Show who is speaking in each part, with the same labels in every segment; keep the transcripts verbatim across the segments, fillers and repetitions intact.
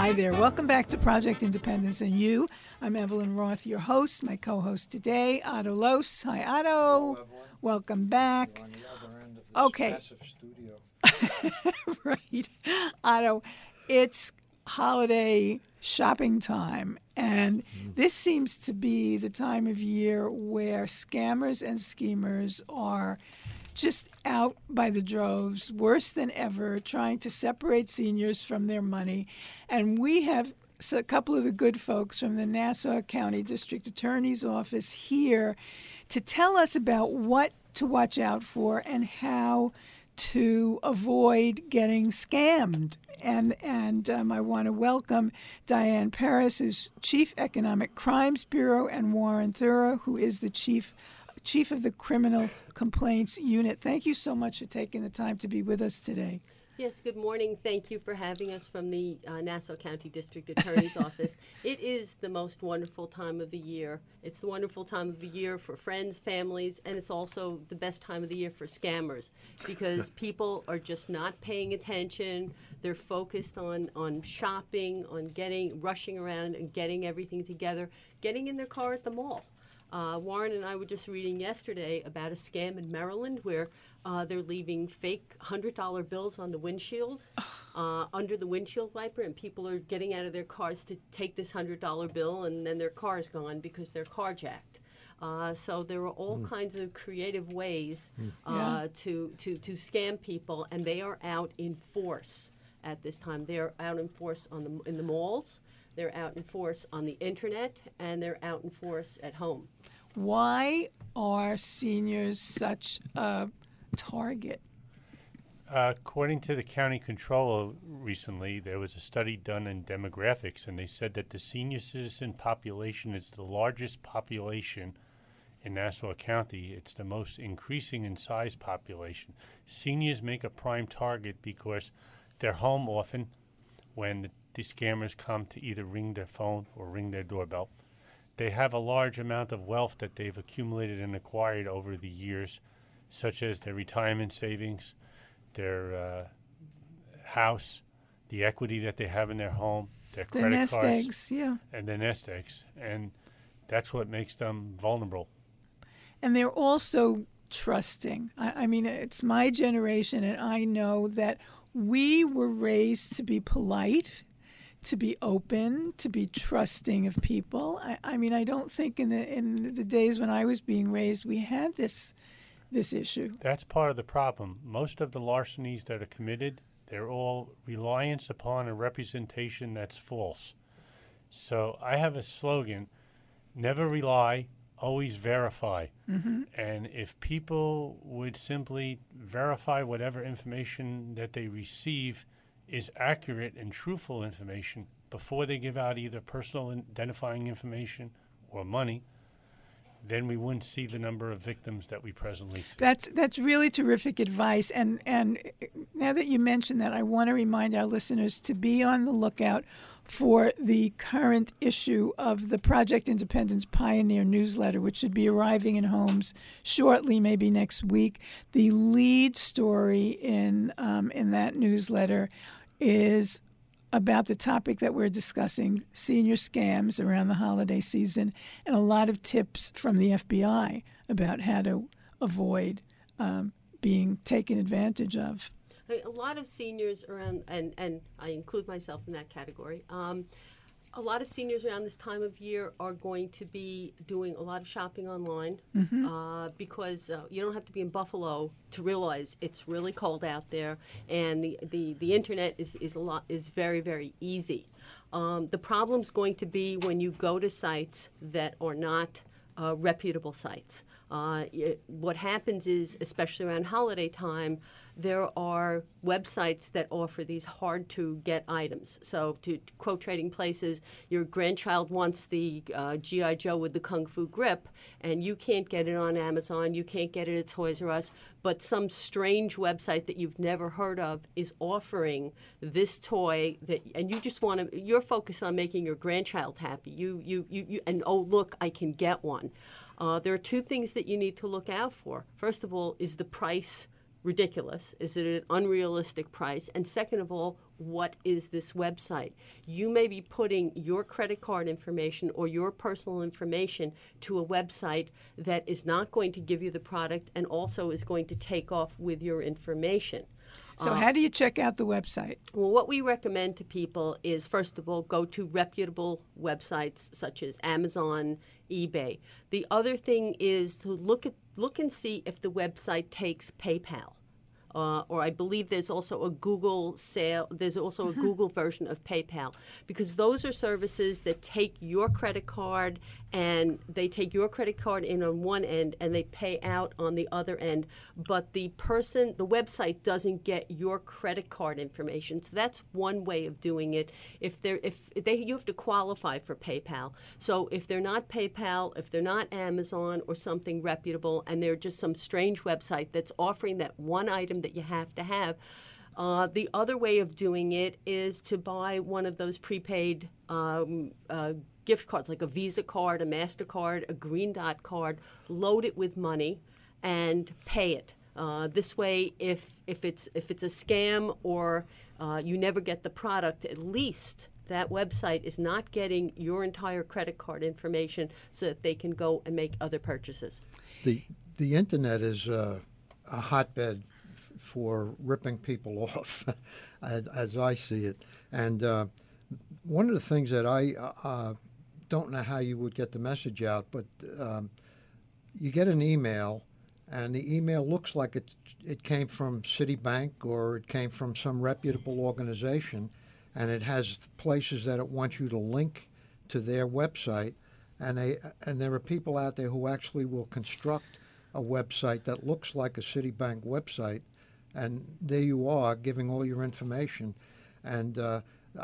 Speaker 1: Hi there. Welcome back to Project Independence and You. I'm Evelyn Roth, your host. My co-host today, Otto Los. Hi, Otto.
Speaker 2: Hello,
Speaker 1: Welcome back.
Speaker 2: You're on the other end of this
Speaker 1: Okay.
Speaker 2: massive studio.
Speaker 1: Right. Otto, it's holiday shopping time, and this seems to be the time of year where scammers and schemers are just out by the droves, worse than ever, trying to separate seniors from their money. And we have a couple of the good folks from the Nassau County District Attorney's Office here to tell us about what to watch out for and how to avoid getting scammed. And and um, I want to welcome Diane Paris, who's Chief Economic Crimes Bureau, and Warren Thura, who is the Chief Chief of the Criminal Complaints Unit. Thank you so much for taking the time to be with us today.
Speaker 3: Yes, good morning. Thank you for having us from the uh, Nassau County District Attorney's Office. It is the most wonderful time of the year. It's the wonderful time of the year for friends, families, and it's also the best time of the year for scammers because people are just not paying attention. They're focused on, on shopping, on getting, rushing around and getting everything together, getting in their car at the mall. Uh, Warren and I were just reading yesterday about a scam in Maryland where uh, they're leaving fake one hundred dollar bills on the windshield, uh, under the windshield wiper, and people are getting out of their cars to take this one hundred dollar bill, and then their car is gone because they're carjacked. Uh, so there are all mm. kinds of creative ways uh, yeah. to, to, to scam people, and they are out in force at this time. They are out in force on the, in the malls. They're out in force on the internet, and they're out in force at home.
Speaker 1: Why are seniors such a target?
Speaker 4: Uh, according to the county controller recently, there was a study done in demographics, and they said that the senior citizen population is the largest population in Nassau County. It's the most increasing in size population. Seniors make a prime target because they're home often when the the scammers come to either ring their phone or ring their doorbell. They have a large amount of wealth that they've accumulated and acquired over the years, such as their retirement savings, their uh, house, the equity that they have in their home, their
Speaker 1: the
Speaker 4: credit
Speaker 1: nest
Speaker 4: cards,
Speaker 1: eggs, yeah.
Speaker 4: and their nest eggs. And that's what makes them vulnerable.
Speaker 1: And they're also trusting. I, I mean, it's my generation, and I know that we were raised to be polite, to be open, to be trusting of people. I, I mean, I don't think in the in the days when I was being raised we had this this issue.
Speaker 4: That's part of the problem. Most of the larcenies that are committed, they're all reliance upon a representation that's false. So I have a slogan: never rely, always verify.
Speaker 1: Mm-hmm.
Speaker 4: And if people would simply verify whatever information that they receive is accurate and truthful information before they give out either personal identifying information or money, then we wouldn't see the number of victims that we presently see.
Speaker 1: That's that's really terrific advice. And and now that you mention that, I want to remind our listeners to be on the lookout for the current issue of the Project Independence Pioneer newsletter, which should be arriving in homes shortly, maybe next week. The lead story in um, in that newsletter is about the topic that we're discussing, senior scams around the holiday season, and a lot of tips from the F B I about how to avoid um, being taken advantage of.
Speaker 3: A lot of seniors around, and, and I include myself in that category, um, a lot of seniors around this time of year are going to be doing a lot of shopping online
Speaker 1: mm-hmm.
Speaker 3: uh, because uh, you don't have to be in Buffalo to realize it's really cold out there, and the, the, the internet is, is a lot is very, very easy. Um, the problem's going to be when you go to sites that are not uh, reputable sites. Uh, it, what happens is, especially around holiday time, there are websites that offer these hard-to-get items. So to quote Trading Places, your grandchild wants the uh, G I. Joe with the Kung Fu grip, and you can't get it on Amazon, you can't get it at Toys R Us, but some strange website that you've never heard of is offering this toy, that, and you just want to, you're focused on making your grandchild happy. You, you, you, you and, oh, look, I can get one. Uh, there are two things that you need to look out for. First of all, is the price ridiculous? Is it an unrealistic price? And second of all, what is this website? You may be putting your credit card information or your personal information to a website that is not going to give you the product and also is going to take off with your information.
Speaker 1: So uh, how do you check out the website?
Speaker 3: Well, what we recommend to people is, first of all, go to reputable websites such as Amazon, eBay. The other thing is to look at look and see if the website takes PayPal. Uh, or I believe there's also a Google sale. There's also a Google version of PayPal, because those are services that take your credit card and they take your credit card in on one end and they pay out on the other end. But the person, the website doesn't get your credit card information. So that's one way of doing it. If they're, if they, you have to qualify for PayPal. So if they're not PayPal, if they're not Amazon or something reputable, and they're just some strange website that's offering that one item that you have to have. Uh, the other way of doing it is to buy one of those prepaid um, uh, gift cards, like a Visa card, a MasterCard, a Green Dot card, load it with money and pay it. Uh, this way, if, if, it's, if it's a scam or uh, you never get the product, at least that website is not getting your entire credit card information so that they can go and make other purchases.
Speaker 2: The, the Internet is uh, a hotbed for ripping people off, as, as I see it. And uh, one of the things that I uh, don't know how you would get the message out, but um, you get an email, and the email looks like it, it came from Citibank or it came from some reputable organization, and it has places that it wants you to link to their website. And, they, and there are people out there who actually will construct a website that looks like a Citibank website, and there you are giving all your information. And uh,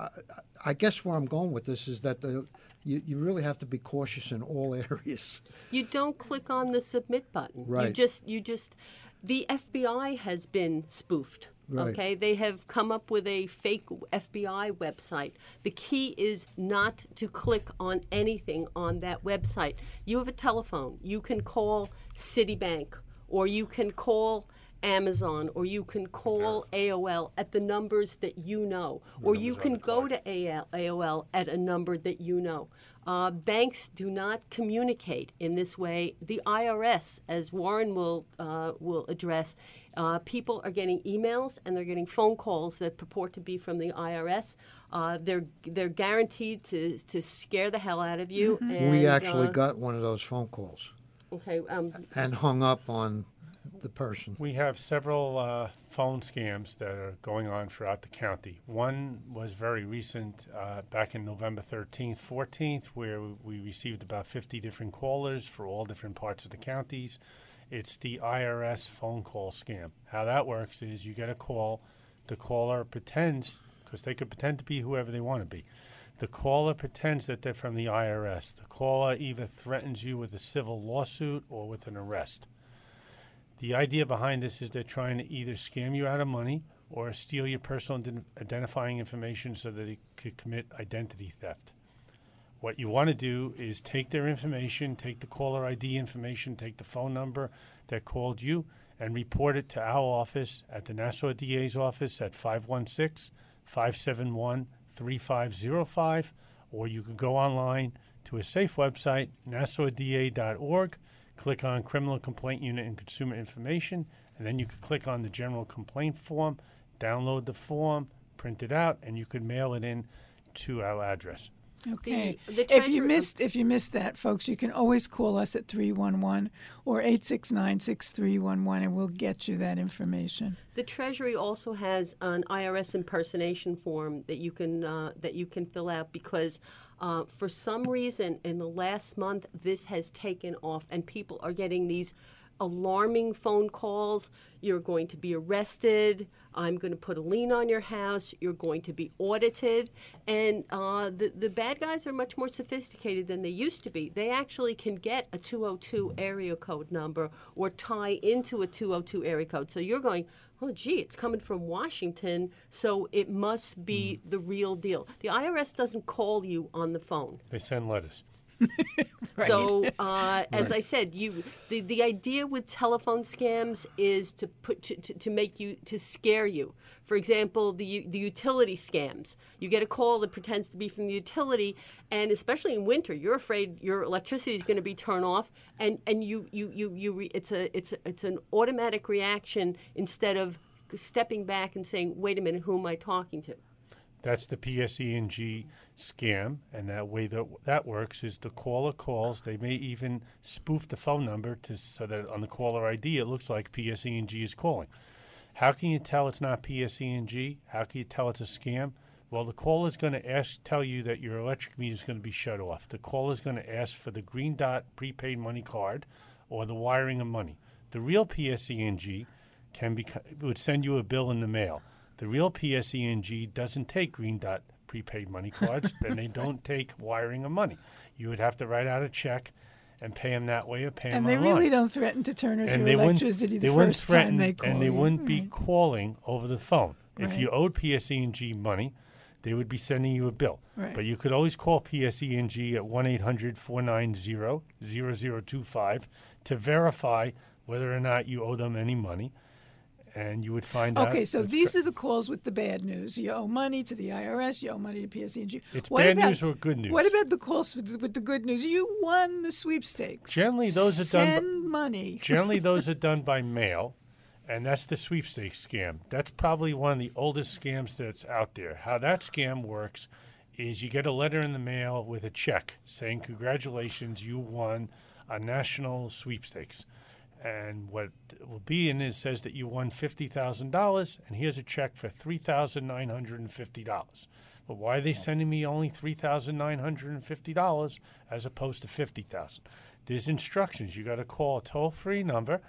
Speaker 2: I guess where I'm going with this is that the, you, you really have to be cautious in all areas.
Speaker 3: You don't click on the submit button.
Speaker 2: Right.
Speaker 3: You just, you just, the F B I has been spoofed.
Speaker 2: Right.
Speaker 3: Okay, they have come up with a fake F B I website. The key is not to click on anything on that website. You have a telephone. You can call Citibank, or you can call Amazon, or you can call A O L at the numbers that you know, or you can go to A O L at a number that you know. Uh, banks do not communicate in this way. The I R S, as Warren will uh, will address, uh, people are getting emails and they're getting phone calls that purport to be from the I R S. Uh, they're they're guaranteed to to scare the hell out of you.
Speaker 1: Mm-hmm.
Speaker 3: And,
Speaker 2: we actually
Speaker 3: uh,
Speaker 2: got one of those phone calls
Speaker 3: okay um,
Speaker 2: and hung up on the person.
Speaker 4: We have several uh, phone scams that are going on throughout the county. One was very recent, uh, back in November thirteenth, fourteenth, where we received about fifty different callers for all different parts of the counties. It's the I R S phone call scam. How that works is you get a call, the caller pretends, because they could pretend to be whoever they want to be. The caller pretends that they're from the I R S. The caller either threatens you with a civil lawsuit or with an arrest. The idea behind this is they're trying to either scam you out of money or steal your personal ident- identifying information so that they could commit identity theft. What you want to do is take their information, take the caller I D information, take the phone number that called you, and report it to our office at the Nassau D A's office at five one six, five seven one, three five zero five, or you can go online to a safe website, nassau d a dot org. Click on Criminal Complaint Unit and Consumer Information, and then you can click on the General Complaint Form, download the form, print it out, and you could mail it in to our address.
Speaker 1: Okay.
Speaker 3: The- the
Speaker 1: if you
Speaker 3: treasurer-
Speaker 1: missed if you missed that, folks, you can always call us at three one one or eight six nine, six three one one, and we'll get you that information.
Speaker 3: The Treasury also has an I R S impersonation form that you can uh, that you can fill out, because uh, for some reason in the last month this has taken off and people are getting these alarming phone calls. You're going to be arrested. I'm going to put a lien on your house. You're going to be audited. And uh, the, the bad guys are much more sophisticated than they used to be. They actually can get a two oh two area code number or tie into a two oh two area code. So you're going, oh, gee, it's coming from Washington, so it must be the real deal. The I R S doesn't call you on the phone.
Speaker 4: They send letters.
Speaker 3: So, uh, as I said, you the, the idea with telephone scams is to put to, to, to make you to scare you. For example, the the utility scams. You get a call that pretends to be from the utility, and especially in winter, you're afraid your electricity is going to be turned off, and, and you you you, you re, it's a it's a, it's an automatic reaction instead of stepping back and saying, "Wait a minute, who am I talking to?"
Speaker 4: That's the P S E N G scam, and that way that that works is the caller calls. They may even spoof the phone number to so that on the caller I D it looks like P S E N G is calling. How can you tell it's not P S E N G? How can you tell it's a scam? Well, the caller is going to ask, tell you that your electric meter is going to be shut off. The caller is going to ask for the Green Dot prepaid money card or the wiring of money. The real P S E N G can be would send you a bill in the mail. The real P S E N G doesn't take Green Dot prepaid money cards, and they don't take wiring of money. You would have to write out a check and pay them that way or pay them
Speaker 1: And they
Speaker 4: online.
Speaker 1: really don't threaten to turn off
Speaker 4: And
Speaker 1: your
Speaker 4: they wouldn't,
Speaker 1: electricity
Speaker 4: they
Speaker 1: the
Speaker 4: wouldn't
Speaker 1: first
Speaker 4: threaten,
Speaker 1: time they call
Speaker 4: and they
Speaker 1: you.
Speaker 4: wouldn't be
Speaker 1: Right.
Speaker 4: calling over the phone. If
Speaker 1: Right.
Speaker 4: you owed P S E N G money, they would be sending you a bill.
Speaker 1: Right.
Speaker 4: But you could always call P S E N G at one eight hundred four nine zero zero zero two five to verify whether or not you owe them any money. And you would find out.
Speaker 1: Okay, so
Speaker 4: it's
Speaker 1: these
Speaker 4: tr-
Speaker 1: are the calls with the bad news. You owe money to the I R S. You owe money to P S E N G.
Speaker 4: It's
Speaker 1: What
Speaker 4: bad
Speaker 1: about-
Speaker 4: news or good news?
Speaker 1: What about the calls with the, with the good news? You won the sweepstakes.
Speaker 4: Generally, those are done b-
Speaker 1: Send money.
Speaker 4: Generally, those are done by mail, and that's the sweepstakes scam. That's probably one of the oldest scams that's out there. How that scam works is you get a letter in the mail with a check saying, congratulations, you won a national sweepstakes. And what will be in it says that you won fifty thousand dollars, and here's a check for three thousand nine hundred fifty dollars. But why are they sending me only three thousand nine hundred fifty dollars as opposed to fifty thousand dollars? There's instructions. You got to call a toll-free number,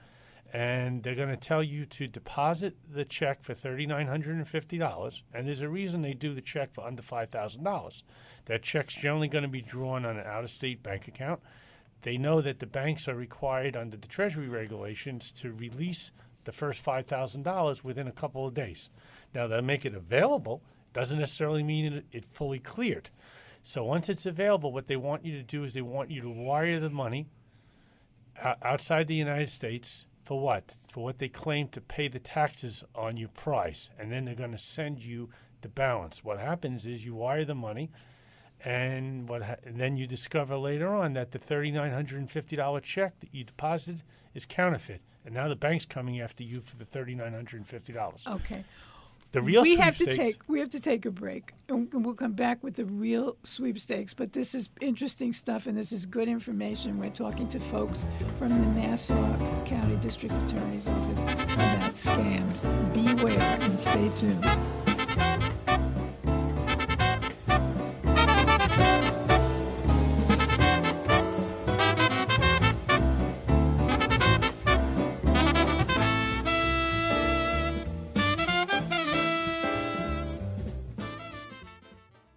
Speaker 4: and they're going to tell you to deposit the check for three thousand nine hundred fifty dollars, and there's a reason they do the check for under five thousand dollars. That check's generally going to be drawn on an out-of-state bank account. They know that the banks are required under the Treasury regulations to release the first five thousand dollars within a couple of days. Now, they'll make it available. Doesn't necessarily mean it, it fully cleared. So once it's available, what they want you to do is they want you to wire the money o- outside the United States for what? For what they claim to pay the taxes on your price. And then they're going to send you the balance. What happens is you wire the money, and what ha- and then you discover later on that the three thousand nine hundred fifty dollars check that you deposited is counterfeit. And now the bank's coming after you for the three thousand nine hundred fifty dollars.
Speaker 1: Okay.
Speaker 4: The real
Speaker 1: we have to
Speaker 4: sweepstakes-
Speaker 1: take we have to take a break, and we'll come back with the real sweepstakes. But this is interesting stuff, and this is good information. We're talking to folks from the Nassau County District Attorney's Office about scams. Beware and stay tuned.